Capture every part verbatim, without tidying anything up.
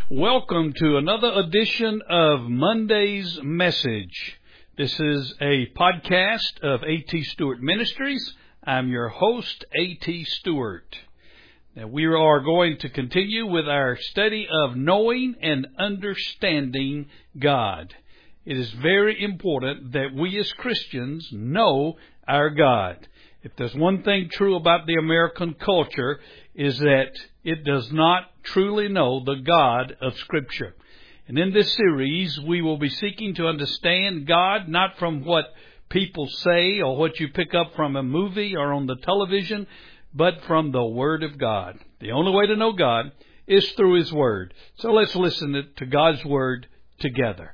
Welcome to another edition of Monday's Message. This is a podcast of A T Stewart Ministries. I'm your host, A T Stewart. Now, we are going to continue with our study of knowing and understanding God. It is very important that we as Christians know our God. If there's one thing true about the American culture, is that it does not truly know the God of Scripture. And in this series, we will be seeking to understand God, not from what people say or what you pick up from a movie or on the television, but from the Word of God. The only way to know God is through His Word. So let's listen to God's Word together.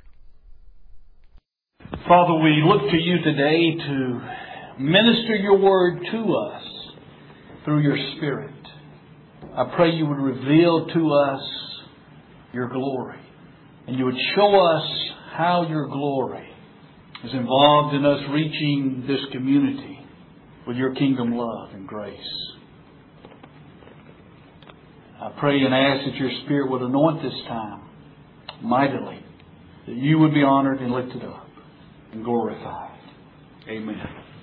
Father, we look to You today to minister Your Word to us through Your Spirit. I pray You would reveal to us Your glory, and You would show us how Your glory is involved in us reaching this community with Your kingdom love and grace. I pray and ask that Your Spirit would anoint this time mightily, that You would be honored and lifted up and glorified. Amen.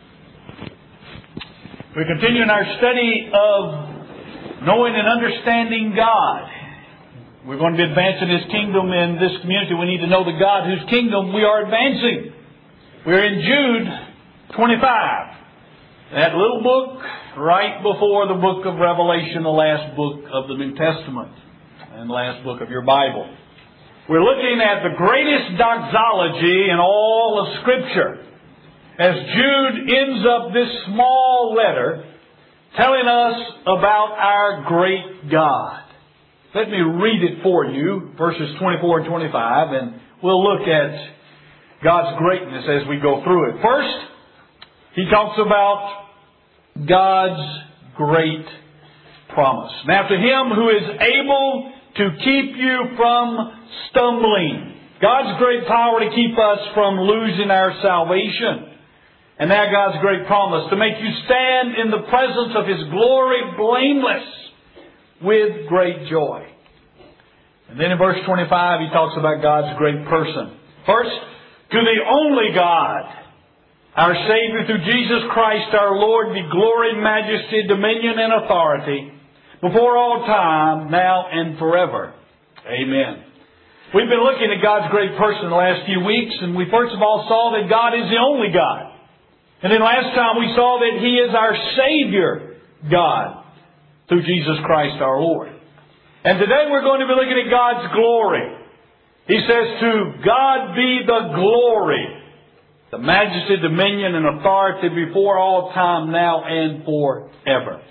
We continue in our study of knowing and understanding God. We're going to be advancing His kingdom in this community. We need to know the God whose kingdom we are advancing. We're in Jude twenty-five. That little book right before the book of Revelation, the last book of the New Testament and the last book of your Bible. We're looking at the greatest doxology in all of Scripture, as Jude ends up this small letter telling us about our great God. Let me read it for you, verses twenty-four and twenty-five, and we'll look at God's greatness as we go through it. First, he talks about God's great promise. Now, to Him who is able to keep you from stumbling, God's great power to keep us from losing our salvation. And now God's great promise to make you stand in the presence of His glory blameless with great joy. And then in verse twenty-five, he talks about God's great person. First, to the only God, our Savior through Jesus Christ our Lord, be glory, majesty, dominion, and authority before all time, now and forever. Amen. We've been looking at God's great person the last few weeks, and we first of all saw that God is the only God. And then last time we saw that He is our Savior God through Jesus Christ our Lord. And today we're going to be looking at God's glory. He says, to God be the glory, the majesty, dominion, and authority before all time, now and forever.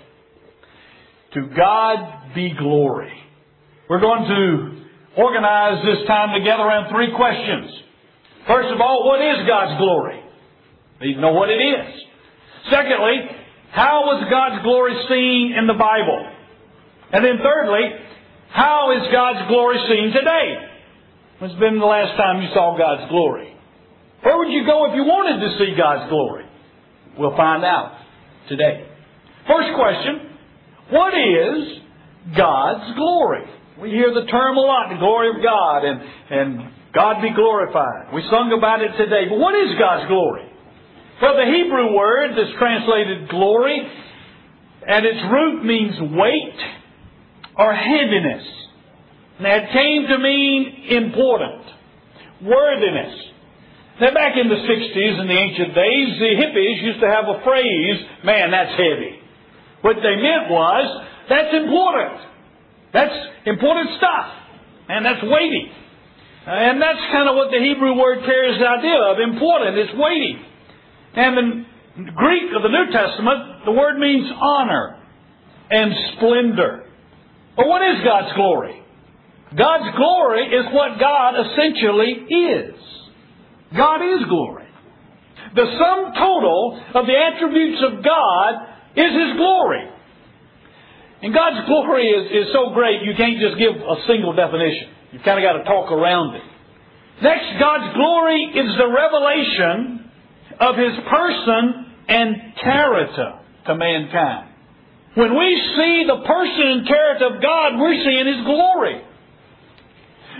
To God be glory. We're going to organize this time together around three questions. First of all, what is God's glory? We need to know what it is. Secondly, how was God's glory seen in the Bible? And then thirdly, how is God's glory seen today? When's been the last time you saw God's glory? Where would you go if you wanted to see God's glory? We'll find out today. First question, what is God's glory? We hear the term a lot, the glory of God, and, and God be glorified. We sung about it today. But what is God's glory? Well, the Hebrew word that's translated glory, and its root means weight or heaviness. Now, it came to mean important, worthiness. Now, back in the sixties, in the ancient days, the hippies used to have a phrase, man, that's heavy. What they meant was, that's important. That's important stuff. And that's weighty. And that's kind of what the Hebrew word carries the idea of, important, it's weighty. And in Greek of the New Testament, the word means honor and splendor. But what is God's glory? God's glory is what God essentially is. God is glory. The sum total of the attributes of God is His glory. And God's glory is, is so great, you can't just give a single definition. You've kind of got to talk around it. Next, God's glory is the revelation of His person and character to mankind. When we see the person and character of God, we're seeing His glory.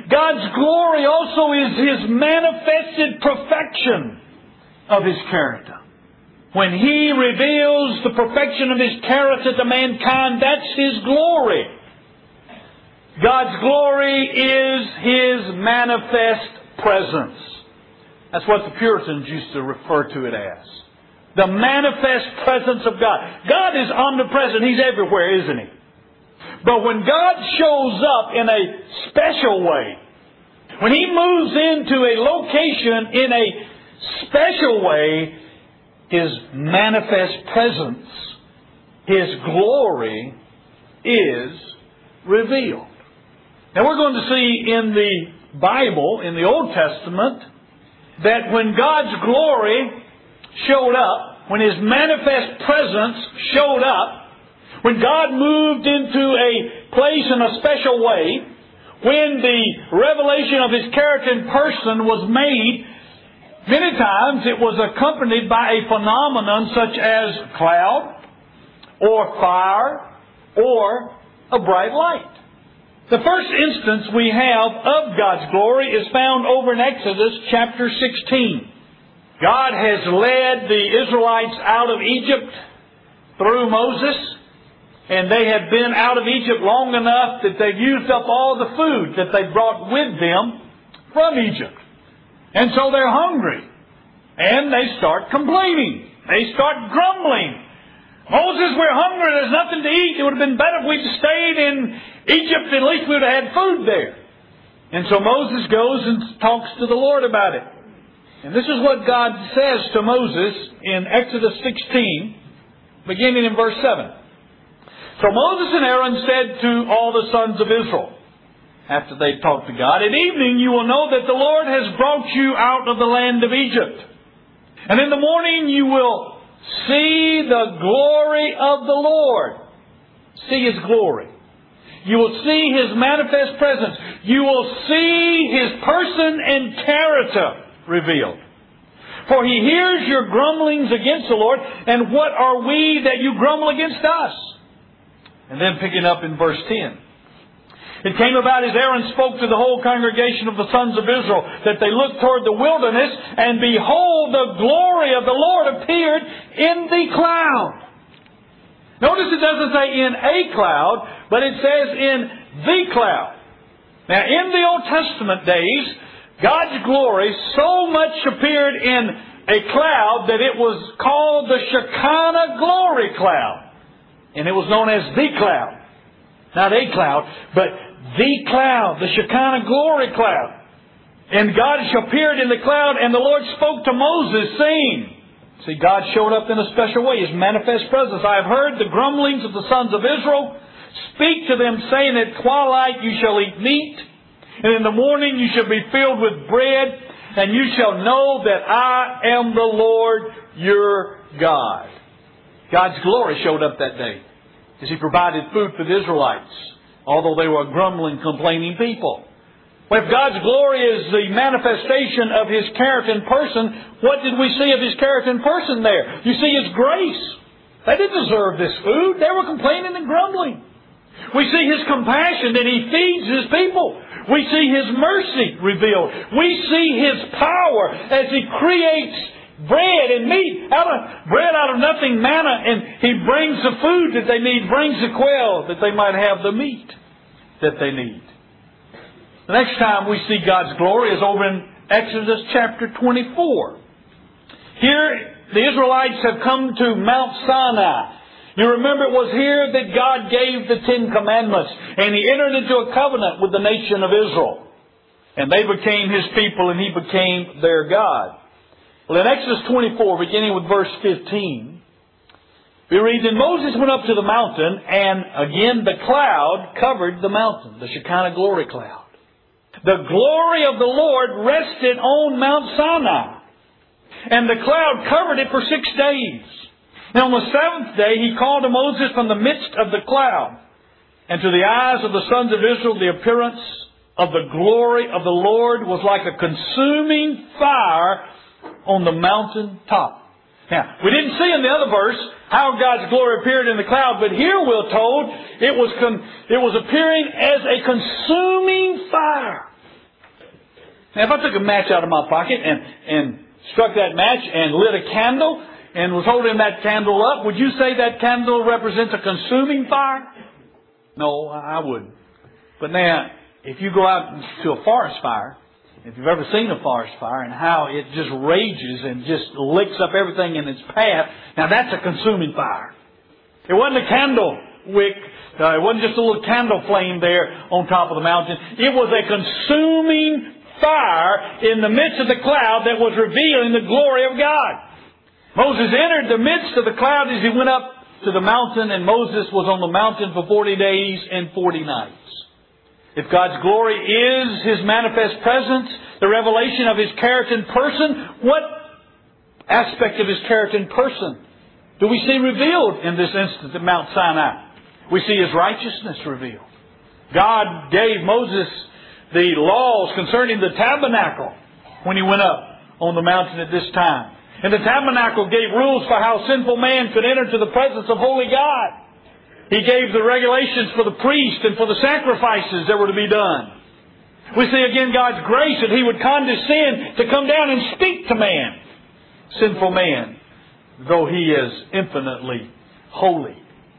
God's glory also is His manifested perfection of His character. When He reveals the perfection of His character to mankind, that's His glory. God's glory is His manifest presence. That's what the Puritans used to refer to it as. The manifest presence of God. God is omnipresent. He's everywhere, isn't He? But when God shows up in a special way, when He moves into a location in a special way, His manifest presence, His glory is revealed. Now we're going to see in the Bible, in the Old Testament, that when God's glory showed up, when His manifest presence showed up, when God moved into a place in a special way, when the revelation of His character and person was made, many times it was accompanied by a phenomenon such as cloud, or fire, or a bright light. The first instance we have of God's glory is found over in Exodus chapter sixteen. God has led the Israelites out of Egypt through Moses, and they have been out of Egypt long enough that they've used up all the food that they brought with them from Egypt. And so they're hungry. And they start complaining. They start grumbling. Moses, we're hungry. There's nothing to eat. It would have been better if we'd stayed in Egypt. At least we would have had food there. And so Moses goes and talks to the Lord about it. And this is what God says to Moses in Exodus sixteen, beginning in verse seven. So Moses and Aaron said to all the sons of Israel, after they talked to God, at evening you will know that the Lord has brought you out of the land of Egypt. And in the morning you will see the glory of the Lord. See His glory. You will see His manifest presence. You will see His person and character revealed. For He hears your grumblings against the Lord, and what are we that you grumble against us? And then picking up in verse ten. It came about as Aaron spoke to the whole congregation of the sons of Israel that they looked toward the wilderness, and behold, the glory of the Lord appeared in the cloud. Notice it doesn't say in a cloud, but it says in the cloud. Now, in the Old Testament days, God's glory so much appeared in a cloud that it was called the Shekinah glory cloud. And it was known as the cloud. Not a cloud, but the cloud, the Shekinah glory cloud. And God appeared in the cloud, and the Lord spoke to Moses, saying, see, God showed up in a special way, His manifest presence. I have heard the grumblings of the sons of Israel. Speak to them, saying, at twilight you shall eat meat, and in the morning you shall be filled with bread, and you shall know that I am the Lord your God. God's glory showed up that day as He provided food for the Israelites, although they were a grumbling, complaining people. Well, if God's glory is the manifestation of His character and person, what did we see of His character and person there? You see His grace. They didn't deserve this food. They were complaining and grumbling. We see His compassion that He feeds His people. We see His mercy revealed. We see His power as He creates bread and meat out of bread out of nothing, manna, and He brings the food that they need, brings the quail that they might have the meat that they need. The next time we see God's glory is over in Exodus chapter twenty-four. Here the Israelites have come to Mount Sinai. You remember it was here that God gave the Ten Commandments, and He entered into a covenant with the nation of Israel. And they became His people, and He became their God. Well, in Exodus twenty-four, beginning with verse fifteen, we read, and Moses went up to the mountain, and again the cloud covered the mountain, the Shekinah glory cloud. The glory of the Lord rested on Mount Sinai, and the cloud covered it for six days. And on the seventh day He called to Moses from the midst of the cloud, and to the eyes of the sons of Israel the appearance of the glory of the Lord was like a consuming fire on the mountain top. Now, we didn't see in the other verse how God's glory appeared in the cloud, but here we're told it was con- it was appearing as a consuming fire. Now, if I took a match out of my pocket and, and struck that match and lit a candle and was holding that candle up, would you say that candle represents a consuming fire? No, I wouldn't. But now, if you go out to a forest fire, if you've ever seen a forest fire and how it just rages and just licks up everything in its path, now that's a consuming fire. It wasn't a candle wick. Uh, it wasn't just a little candle flame there on top of the mountain. It was a consuming fire in the midst of the cloud that was revealing the glory of God. Moses entered the midst of the cloud as he went up to the mountain, and Moses was on the mountain for forty days and forty nights. If God's glory is His manifest presence, the revelation of His character and person, what aspect of His character and person do we see revealed in this instance at Mount Sinai? We see His righteousness revealed. God gave Moses the laws concerning the tabernacle when he went up on the mountain at this time. And the tabernacle gave rules for how sinful man could enter to the presence of holy God. He gave the regulations for the priest and for the sacrifices that were to be done. We see again God's grace that He would condescend to come down and speak to man, sinful man, though he is infinitely holy.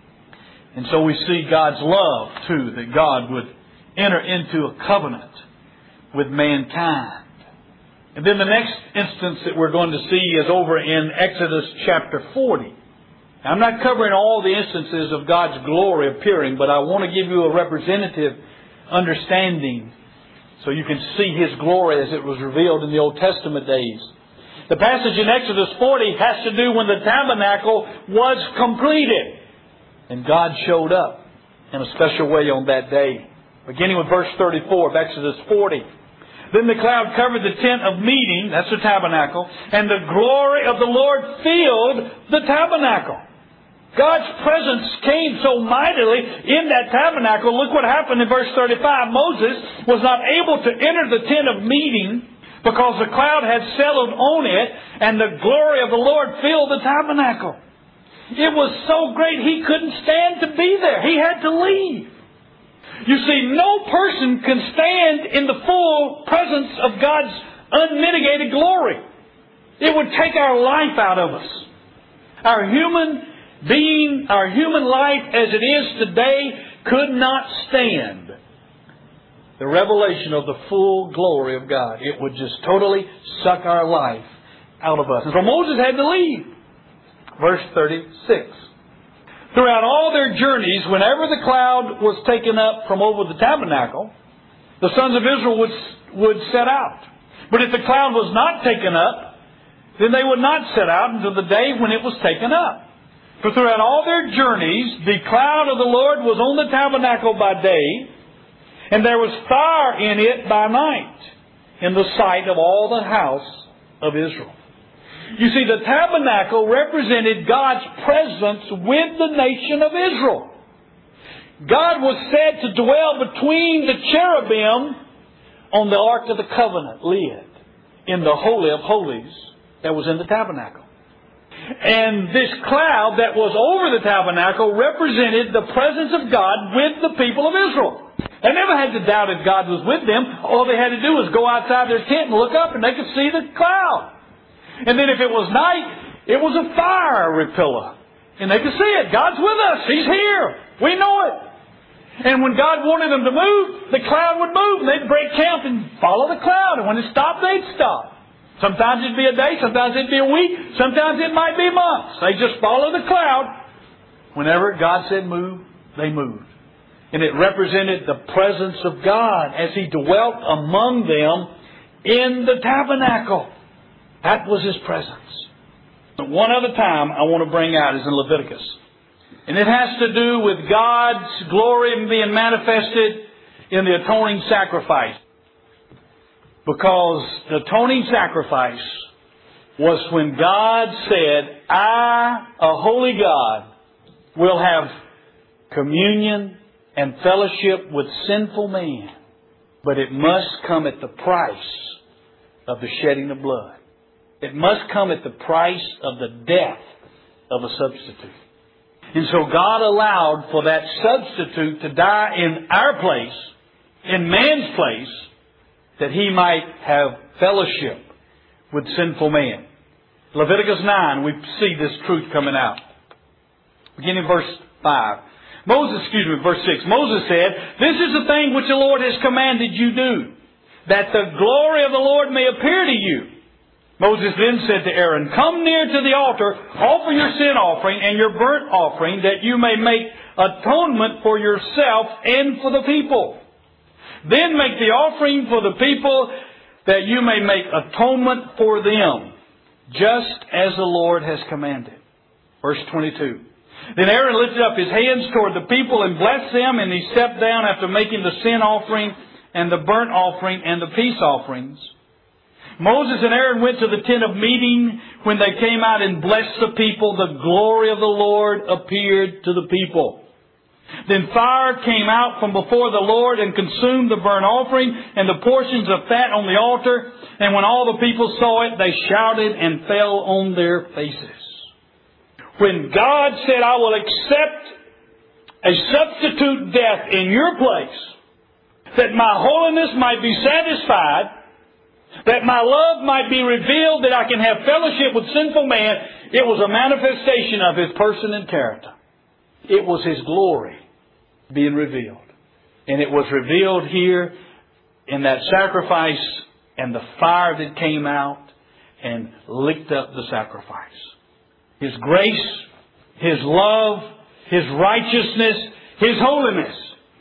And so we see God's love, too, that God would enter into a covenant with mankind. And then the next instance that we're going to see is over in Exodus chapter forty. Now, I'm not covering all the instances of God's glory appearing, but I want to give you a representative understanding so you can see His glory as it was revealed in the Old Testament days. The passage in Exodus forty has to do when the tabernacle was completed. And God showed up in a special way on that day. Beginning with verse thirty-four of Exodus forty. Then the cloud covered the tent of meeting, that's the tabernacle, and the glory of the Lord filled the tabernacle. God's presence came so mightily in that tabernacle. Look what happened in verse thirty-five. Moses was not able to enter the tent of meeting because the cloud had settled on it, and the glory of the Lord filled the tabernacle. It was so great he couldn't stand to be there. He had to leave. You see, no person can stand in the full presence of God's unmitigated glory. It would take our life out of us. Our human being, our human life as it is today could not stand the revelation of the full glory of God. It would just totally suck our life out of us. And so Moses had to leave. Verse thirty-six. Throughout all their journeys, whenever the cloud was taken up from over the tabernacle, the sons of Israel would, would set out. But if the cloud was not taken up, then they would not set out until the day when it was taken up. For throughout all their journeys, the cloud of the Lord was on the tabernacle by day, and there was fire in it by night, in the sight of all the house of Israel. You see, the tabernacle represented God's presence with the nation of Israel. God was said to dwell between the cherubim on the Ark of the Covenant lid in the Holy of Holies that was in the tabernacle. And this cloud that was over the tabernacle represented the presence of God with the people of Israel. They never had to doubt if God was with them. All they had to do was go outside their tent and look up and they could see the cloud. And then if it was night, it was a fire repeller. And they could see it. God's with us. He's here. We know it. And when God wanted them to move, the cloud would move. And they'd break camp and follow the cloud. And when it stopped, they'd stop. Sometimes it'd be a day. Sometimes it'd be a week. Sometimes it might be months. They just follow the cloud. Whenever God said move, they moved. And it represented the presence of God as He dwelt among them in the tabernacle. That was His presence. One other time I want to bring out is in Leviticus. And it has to do with God's glory being manifested in the atoning sacrifice. Because the atoning sacrifice was when God said, I, a holy God, will have communion and fellowship with sinful man. But it must come at the price of the shedding of blood. It must come at the price of the death of a substitute. And so God allowed for that substitute to die in our place, in man's place, that He might have fellowship with sinful man. Leviticus nine, we see this truth coming out. Beginning verse five. Moses, excuse me, verse six. Moses said, "This is the thing which the Lord has commanded you do, that the glory of the Lord may appear to you." Moses then said to Aaron, "Come near to the altar, offer your sin offering and your burnt offering, that you may make atonement for yourself and for the people. Then make the offering for the people, that you may make atonement for them, just as the Lord has commanded." Verse twenty-two. Then Aaron lifted up his hands toward the people and blessed them, and he stepped down after making the sin offering and the burnt offering and the peace offerings. Moses and Aaron went to the tent of meeting. When they came out and blessed the people, the glory of the Lord appeared to the people. Then fire came out from before the Lord and consumed the burnt offering and the portions of fat on the altar. And when all the people saw it, they shouted and fell on their faces. When God said, "I will accept a substitute death in your place, that my holiness might be satisfied, that my love might be revealed, that I can have fellowship with sinful man," it was a manifestation of His person and character. It was His glory being revealed. And it was revealed here in that sacrifice and the fire that came out and licked up the sacrifice. His grace, His love, His righteousness, His holiness,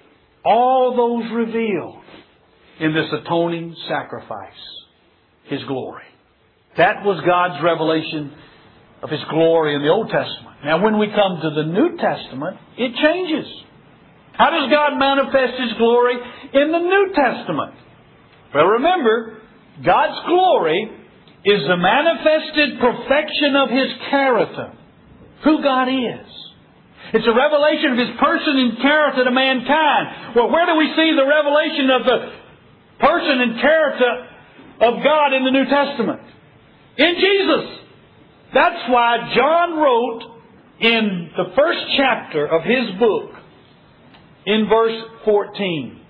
all those revealed in this atoning sacrifice. His glory. That was God's revelation of His glory in the Old Testament. Now when we come to the New Testament, it changes. How does God manifest His glory in the New Testament? Well, remember, God's glory is the manifested perfection of His character, who God is. It's a revelation of His person and character to mankind. Well, where do we see the revelation of the person and character of God in the New Testament? In Jesus. That's why John wrote in the first chapter of his book, in verse fourteen,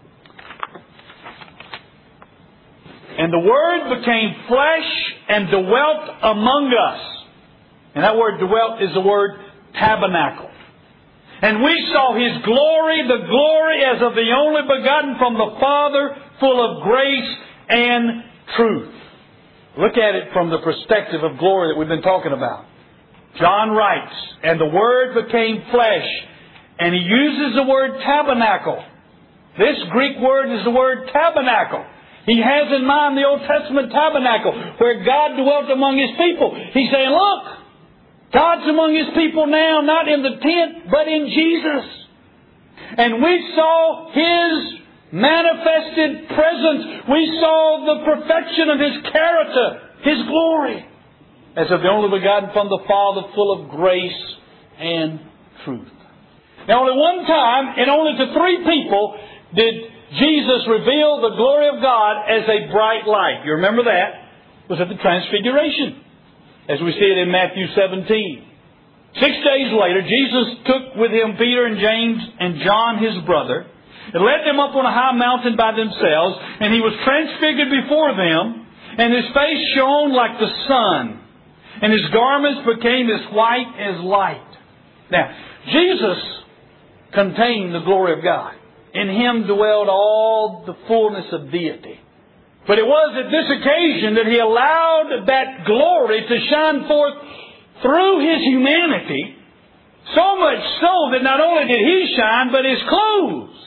"And the Word became flesh and dwelt among us." And that word dwelt is the word tabernacle. "And we saw His glory, the glory as of the only begotten from the Father, full of grace and truth." Look at it from the perspective of glory that we've been talking about. John writes, "And the Word became flesh," and he uses the word tabernacle. This Greek word is the word tabernacle. He has in mind the Old Testament tabernacle, where God dwelt among His people. He's saying, look, God's among His people now, not in the tent, but in Jesus. And we saw His manifested presence. We saw the perfection of His character, His glory, as of the only begotten from the Father, full of grace and truth. Now, only one time, and only to three people, did Jesus reveal the glory of God as a bright light. You remember that? It was at the Transfiguration, as we see it in Matthew seventeen. Six days later, Jesus took with Him Peter and James and John, His brother, and led them up on a high mountain by themselves, and He was transfigured before them, and His face shone like the sun, and His garments became as white as light. Now, Jesus contained the glory of God. In Him dwelled all the fullness of deity. But it was at this occasion that He allowed that glory to shine forth through His humanity, so much so that not only did He shine, but His clothes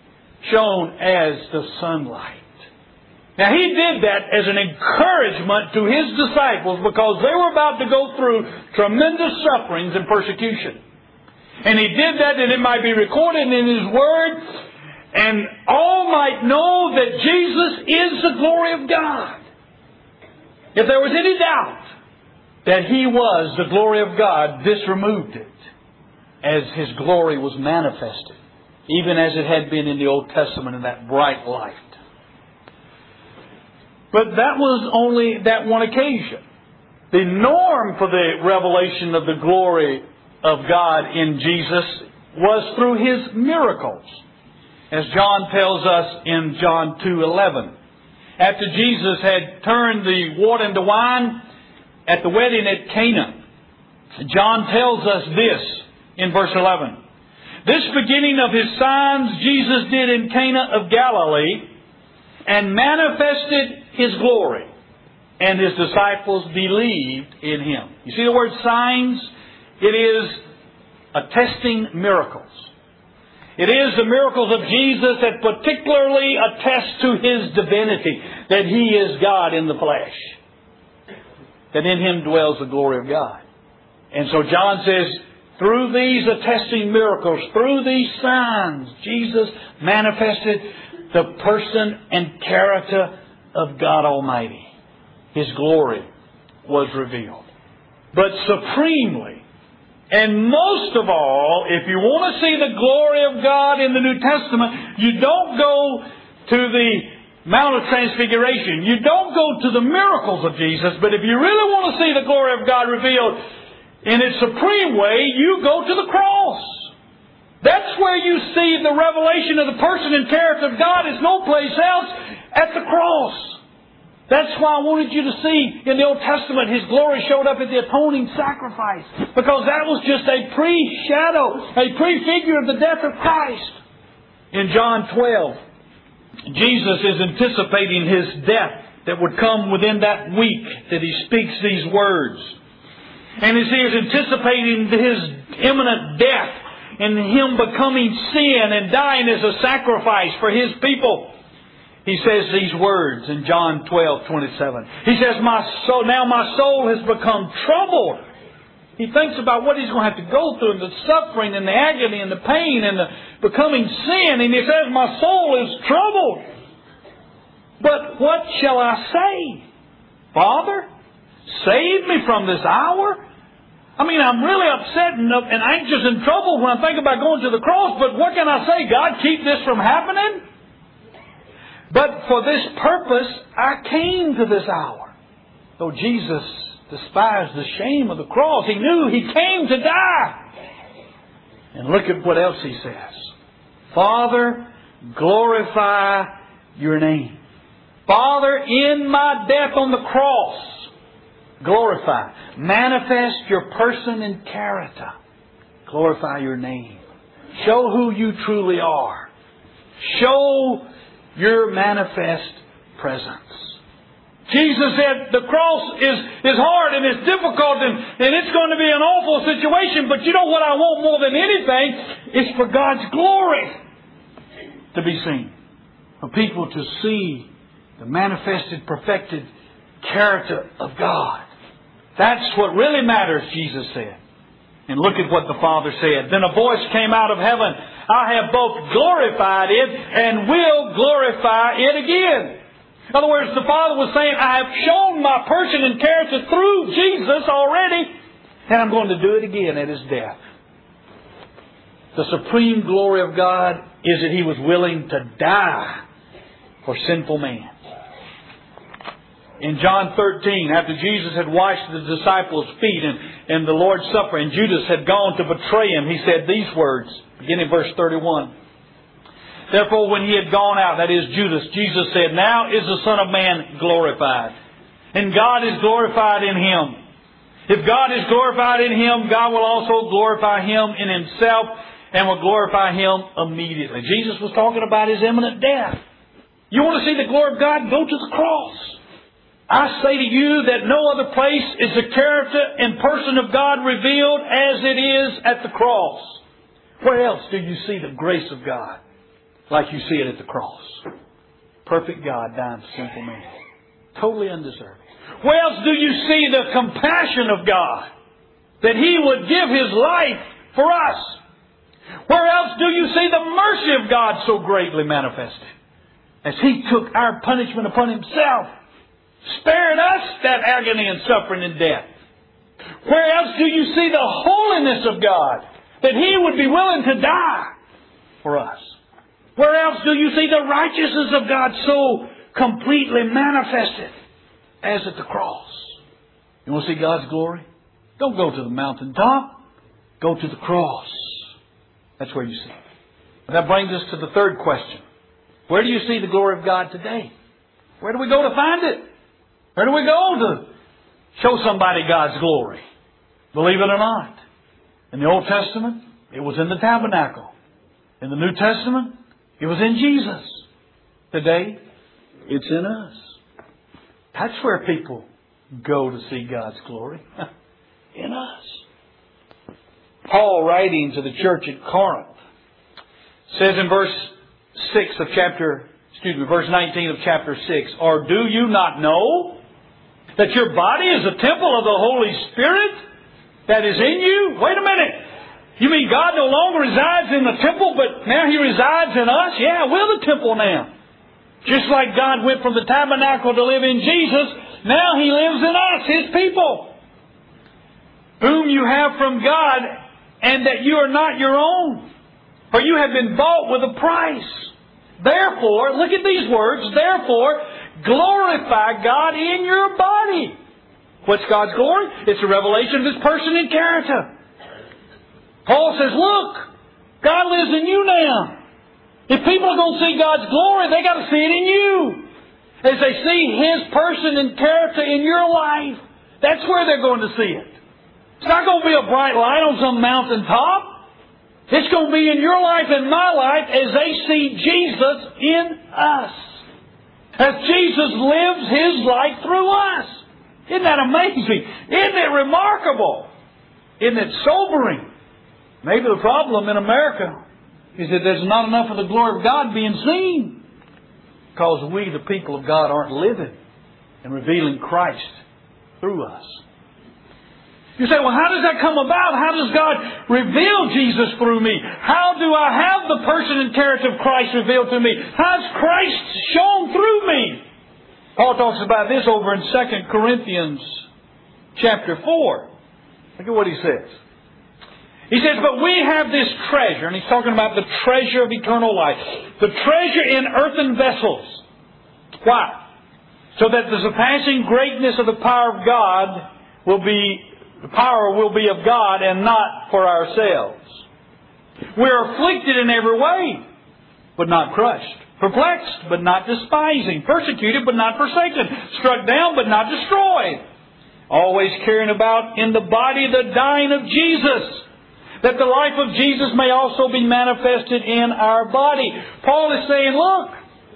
shone as the sunlight. Now, He did that as an encouragement to His disciples, because they were about to go through tremendous sufferings and persecution. And He did that that it might be recorded in His Word, and all might know that Jesus is the glory of God. If there was any doubt that He was the glory of God, this removed it, as His glory was manifested, even as it had been in the Old Testament in that bright light. But that was only that one occasion. The norm for the revelation of the glory of God in Jesus was through His miracles, as John tells us in John two eleven. after Jesus had turned the water into wine at the wedding at Cana. John tells us this in verse eleven. This beginning of His signs Jesus did in Cana of Galilee, and manifested His glory, and His disciples believed in Him. You see the word signs? It is attesting miracles. It is the miracles of Jesus that particularly attest to His divinity, that He is God in the flesh, that in Him dwells the glory of God. And so John says, through these attesting miracles, through these signs, Jesus manifested the person and character of God Almighty. His glory was revealed. But supremely, and most of all, if you want to see the glory of God in the New Testament, you don't go to the Mount of Transfiguration. You don't go to the miracles of Jesus. But if you really want to see the glory of God revealed in its supreme way, you go to the cross. That's where you see the revelation of the person and character of God. Is no place else at the cross. That's why I wanted you to see in the Old Testament His glory showed up at the atoning sacrifice. Because that was just a pre-shadow, a prefigure of the death of Christ. In John twelve, Jesus is anticipating His death that would come within that week that He speaks these words. And as He is anticipating His imminent death and Him becoming sin and dying as a sacrifice for His people, He says these words in John twelve twenty-seven. He says, "My soul, now my soul has become troubled." He thinks about what He's going to have to go through and the suffering and the agony and the pain and the becoming sin. And He says, "My soul is troubled. But what shall I say? Father, save me from this hour." I mean, I'm really upset and, and anxious and troubled when I think about going to the cross. But what can I say? God, keep this from happening? But for this purpose, I came to this hour. Though Jesus despised the shame of the cross, He knew He came to die. And look at what else He says. "Father, glorify Your name." Father, in my death on the cross, glorify. Manifest Your person and character. Glorify Your name. Show who You truly are. Show Your manifest presence. Jesus said the cross is, is hard and it's difficult and, and it's going to be an awful situation, but you know what I want more than anything is for God's glory to be seen. For people to see the manifested, perfected character of God. That's what really matters, Jesus said. And look at what the Father said. Then a voice came out of heaven. "I have both glorified it and will glorify it again." In other words, the Father was saying, I have shown my person and character through Jesus already, and I'm going to do it again at His death. The supreme glory of God is that He was willing to die for sinful man. In John thirteen, after Jesus had washed the disciples' feet and, and the Lord's Supper, and Judas had gone to betray Him, He said these words, beginning in verse thirty-one. "Therefore, when He had gone out," that is Judas, Jesus said, "Now is the Son of Man glorified, and God is glorified in Him. If God is glorified in Him, God will also glorify Him in Himself, and will glorify Him immediately." Jesus was talking about His imminent death. You want to see the glory of God? Go to the cross. I say to you that no other place is the character and person of God revealed as it is at the cross. Where else do you see the grace of God like you see it at the cross? Perfect God dying for sinful man. Totally undeserving. Where else do you see the compassion of God? That He would give His life for us. Where else do you see the mercy of God so greatly manifested? As He took our punishment upon Himself, sparing us that agony and suffering and death. Where else do you see the holiness of God? That He would be willing to die for us. Where else do you see the righteousness of God so completely manifested as at the cross? You want to see God's glory? Don't go to the mountaintop. Go to the cross. That's where you see it. That brings us to the third question. Where do you see the glory of God today? Where do we go to find it? Where do we go to show somebody God's glory? Believe it or not, in the Old Testament, it was in the tabernacle. In the New Testament, it was in Jesus. Today, it's in us. That's where people go to see God's glory. In us. Paul, writing to the church at Corinth, says in verse six of chapter, excuse me, verse nineteen of chapter six, or do you not know that your body is a temple of the Holy Spirit that is in you? Wait a minute. You mean God no longer resides in the temple, but now He resides in us? Yeah, we're the temple now. Just like God went from the tabernacle to live in Jesus, now He lives in us, His people, whom you have from God, and that you are not your own, for you have been bought with a price. Therefore, look at these words, therefore, glorify God in your body. What's God's glory? It's a revelation of His person and character. Paul says, look, God lives in you now. If people are going to see God's glory, they got to see it in you. As they see His person and character in your life, that's where they're going to see it. It's not going to be a bright light on some mountaintop. It's going to be in your life and my life as they see Jesus in us. As Jesus lives His life through us. Isn't that amazing? Isn't it remarkable? Isn't it sobering? Maybe the problem in America is that there's not enough of the glory of God being seen. Because we, the people of God, aren't living and revealing Christ through us. You say, well, how does that come about? How does God reveal Jesus through me? How do I have the person and character of Christ revealed to me? How's Christ shown through me? Paul talks about this over in Second Corinthians chapter four. Look at what he says. He says, but we have this treasure, and he's talking about the treasure of eternal life. The treasure in earthen vessels. Why? So that the surpassing greatness of the power of God will be, the power will be of God and not for ourselves. We are afflicted in every way, but not crushed. Perplexed, but not despising. Persecuted, but not forsaken. Struck down, but not destroyed. Always carrying about in the body the dying of Jesus, that the life of Jesus may also be manifested in our body. Paul is saying, look,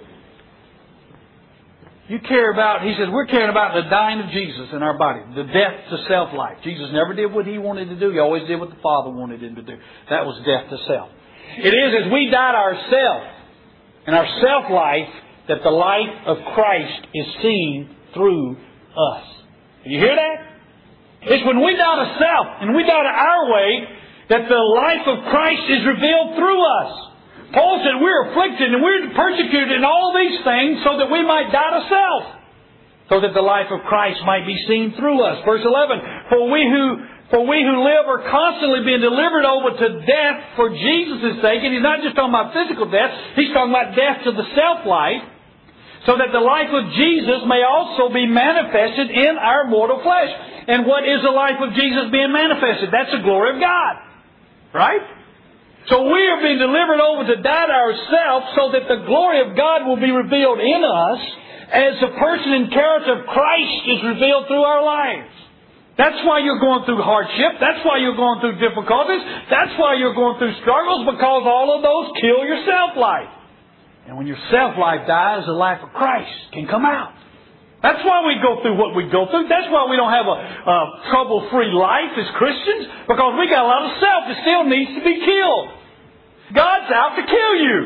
you care about, he says, we're caring about the dying of Jesus in our body. The death to self-life. Jesus never did what He wanted to do. He always did what the Father wanted Him to do. That was death to self. It is as we die to ourselves and our self-life that the life of Christ is seen through us. Did you hear that? It's when we die to self and we die to our way that the life of Christ is revealed through us. Paul said we're afflicted and we're persecuted in all these things so that we might die to self, so that the life of Christ might be seen through us. Verse eleven, for we who for we who live are constantly being delivered over to death for Jesus' sake. And he's not just talking about physical death, he's talking about death to the self-life, so that the life of Jesus may also be manifested in our mortal flesh. And what is the life of Jesus being manifested? That's the glory of God. Right? So we are being delivered over to die to ourselves so that the glory of God will be revealed in us as the person and character of Christ is revealed through our lives. That's why you're going through hardship. That's why you're going through difficulties. That's why you're going through struggles, because all of those kill your self-life. And when your self-life dies, the life of Christ can come out. That's why we go through what we go through. That's why we don't have a, a trouble-free life as Christians, because we got a lot of self that still needs to be killed. God's out to kill you.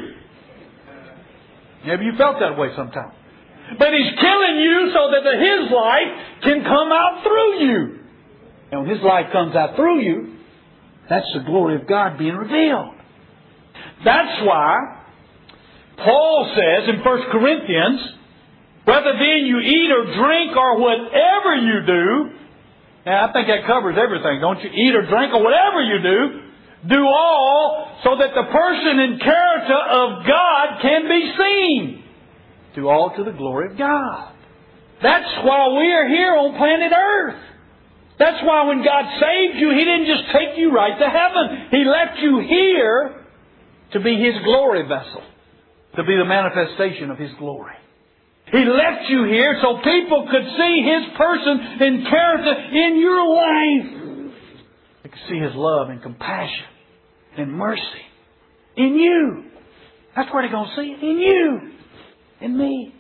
Maybe you felt that way sometime. But He's killing you so that His life can come out through you. And when His life comes out through you, that's the glory of God being revealed. That's why Paul says in First Corinthians, whether then you eat or drink or whatever you do, and I think that covers everything, don't you? Eat or drink or whatever you do, do all so that the person and character of God can be seen. Do all to the glory of God. That's why we are here on planet Earth. That's why when God saved you, He didn't just take you right to heaven. He left you here to be His glory vessel, to be the manifestation of His glory. He left you here so people could see His person and character in your life. They could see His love and compassion and mercy in you. That's where they're going to see it. In you. In me.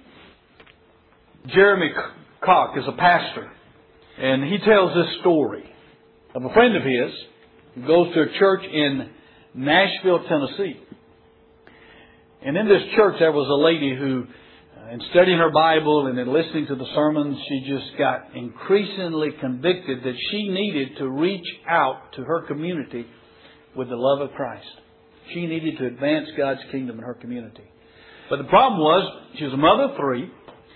Jeremy Koch is a pastor. And he tells this story of a friend of his who goes to a church in Nashville, Tennessee. And in this church there was a lady who, uh, in studying her Bible and in listening to the sermons, she just got increasingly convicted that she needed to reach out to her community with the love of Christ. She needed to advance God's kingdom in her community. But the problem was, she was a mother of three,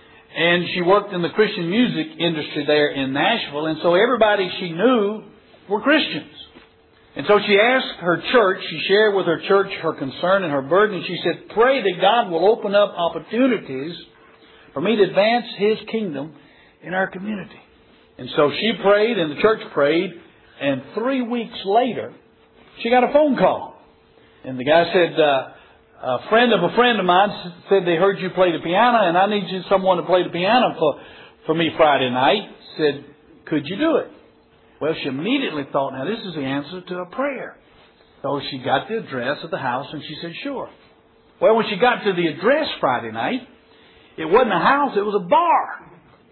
and she worked in the Christian music industry there in Nashville, and so everybody she knew were Christians. And so she asked her church, she shared with her church her concern and her burden. She said, pray that God will open up opportunities for me to advance His kingdom in our community. And so she prayed and the church prayed, and three weeks later, she got a phone call. And the guy said, uh, a friend of a friend of mine said they heard you play the piano, and I need you someone to play the piano for, for me Friday night. Said, could you do it? Well, she immediately thought, now this is the answer to a prayer. So she got the address of the house and she said, sure. Well, when she got to the address Friday night, it wasn't a house, it was a bar.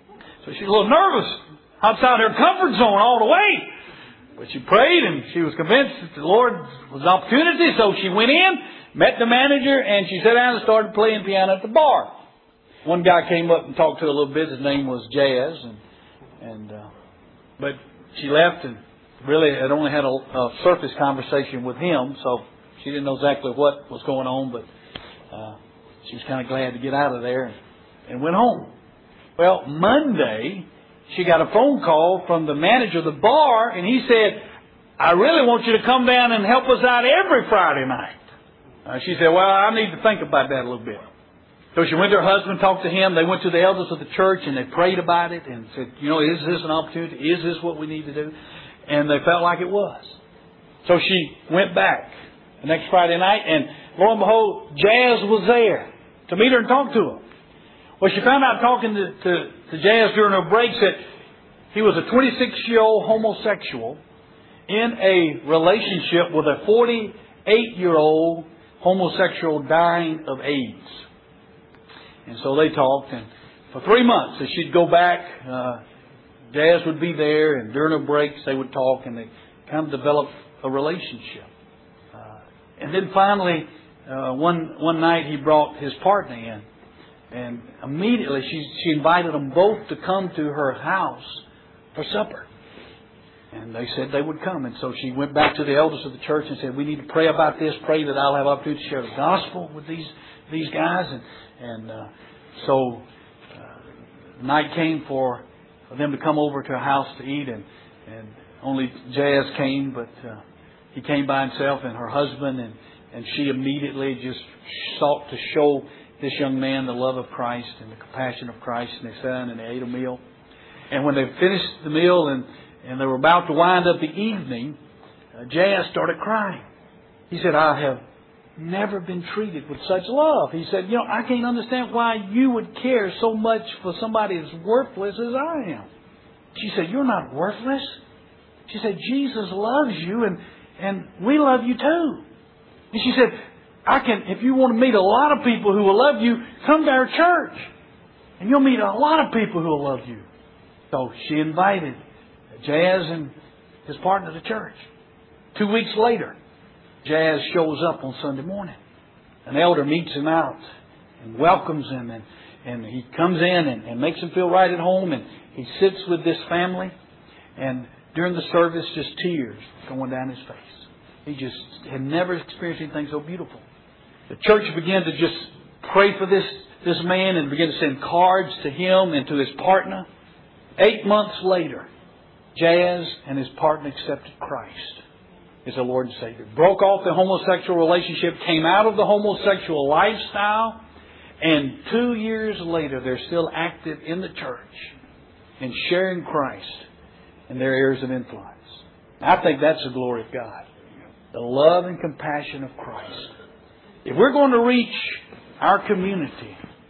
So she was a little nervous, outside her comfort zone all the way. But she prayed and she was convinced that the Lord was an opportunity. So she went in, met the manager, and she sat down and started playing piano at the bar. One guy came up and talked to her a little bit. His name was Jazz. And, and uh, but she left and really had only had a, a surface conversation with him. So she didn't know exactly what was going on. But uh, she was kind of glad to get out of there and, and went home. Well, Monday, she got a phone call from the manager of the bar, and he said, I really want you to come down and help us out every Friday night. Uh, she said, well, I need to think about that a little bit. So she went to her husband, talked to him. They went to the elders of the church, and they prayed about it and said, you know, is this an opportunity? Is this what we need to do? And they felt like it was. So she went back the next Friday night, and lo and behold, Jazz was there to meet her and talk to her. Well, she found out talking to, to, to Jazz during her breaks that he was a twenty-six-year-old homosexual in a relationship with a forty-eight-year-old homosexual dying of AIDS. And so they talked, and for three months, as she'd go back, uh, Jazz would be there, and during her breaks, they would talk, and they kind of developed a relationship. Uh, and then finally, uh, one one night, he brought his partner in. And immediately she, she invited them both to come to her house for supper. And they said they would come. And so she went back to the elders of the church and said, we need to pray about this. Pray that I'll have opportunity to share the gospel with these these guys. And, and uh, so uh, night came for, for them to come over to her house to eat. And, and only Jazz came, but uh, he came by himself and her husband. And, and she immediately just sought to show this young man the love of Christ and the compassion of Christ. And they sat down and they ate a meal. And when they finished the meal and, and they were about to wind up the evening, uh, Jazz started crying. He said, I have never been treated with such love. He said, you know, I can't understand why you would care so much for somebody as worthless as I am. She said, you're not worthless. She said, Jesus loves you and, and we love you too. And she said, I can, if you want to meet a lot of people who will love you, come to our church. And you'll meet a lot of people who will love you. So she invited Jazz and his partner to church. Two weeks later, Jazz shows up on Sunday morning. An elder meets him out and welcomes him. And, and he comes in and, and makes him feel right at home. And he sits with this family. And during the service, just tears going down his face. He just had never experienced anything so beautiful. The church began to just pray for this, this man and began to send cards to him and to his partner. Eight months later, Jazz and his partner accepted Christ as their Lord and Savior. Broke off the homosexual relationship, came out of the homosexual lifestyle, and two years later, they're still active in the church and sharing Christ in their areas of influence. I think that's the glory of God. The love and compassion of Christ. If we're going to reach our community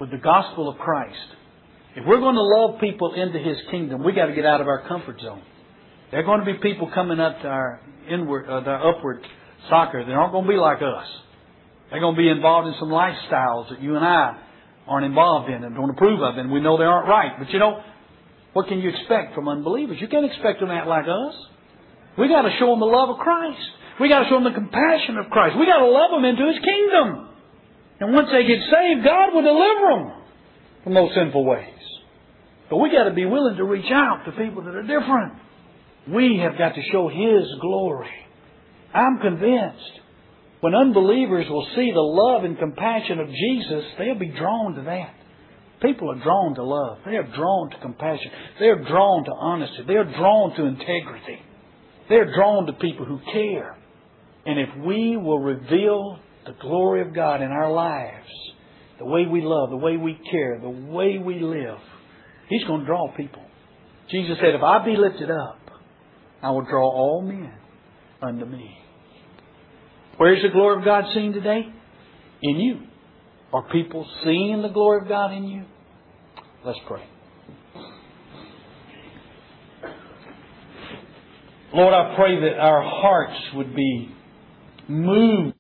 with the gospel of Christ. If we're going to love people into His kingdom, we got to get out of our comfort zone. There are going to be people coming up to our inward, uh, our upward soccer. They aren't going to be like us. They're going to be involved in some lifestyles that you and I aren't involved in and don't approve of, and we know they aren't right. But you know, what can you expect from unbelievers? You can't expect them to act like us. We got to show them the love of Christ. We got to show them the compassion of Christ. We got to love them into His kingdom. And once they get saved, God will deliver them from those sinful ways. But we got to be willing to reach out to people that are different. We have got to show His glory. I'm convinced when unbelievers will see the love and compassion of Jesus, they'll be drawn to that. People are drawn to love. They are drawn to compassion. They are drawn to honesty. They are drawn to integrity. They are drawn to people who care. And if we will reveal the glory of God in our lives, the way we love, the way we care, the way we live, He's going to draw people. Jesus said, if I be lifted up, I will draw all men unto me. Where's the glory of God seen today? In you. Are people seeing the glory of God in you? Let's pray. Lord, I pray that our hearts would be moved